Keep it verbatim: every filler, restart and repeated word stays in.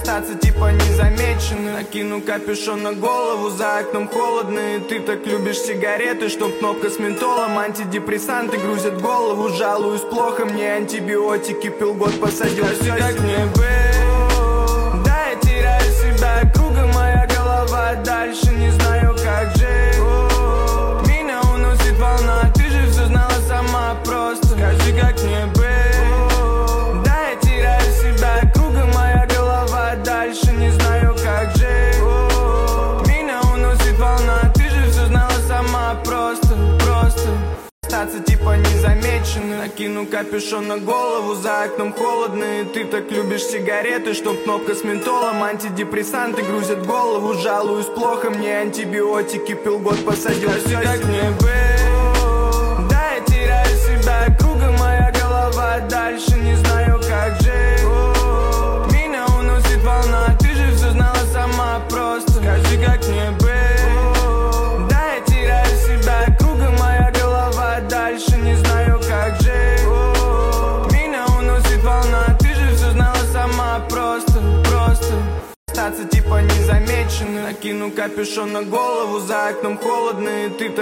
остаться типа незамеченным. Накину капюшон на голову, за окном холодно, и ты так любишь сигареты, что кнопка с ментолом. Антидепрессанты грузят голову, жалуюсь плохо, мне антибиотики пил год, посадил. А все как мне быть? Да, я теряю себя, кругом моя голова, дальше не знаю как жить. Меня уносит волна, ты же все знала сама, просто скажи как мне быть? Дальше не знаю как жить. Меня уносит волна, ты же все знала сама, просто, просто остаться типа незамеченным. Накину капюшон на голову, за окном холодно, и ты так любишь сигареты, что кнопка с ментолом. Антидепрессанты грузят голову, жалуюсь плохо, мне антибиотики пил год, посадил. А все как мне быть? Да, я теряю себя, кругом моя голова, дальше не знаю как жить. Волна, ты же все знала сама, просто скажи как мне быть? Да, я теряю себя, кругом моя голова, дальше не знаю как жить. Меня уносит волна, ты же все знала сама, просто, просто остаться типа незамеченным. Накину капюшон на голову, за окном холодно, и ты так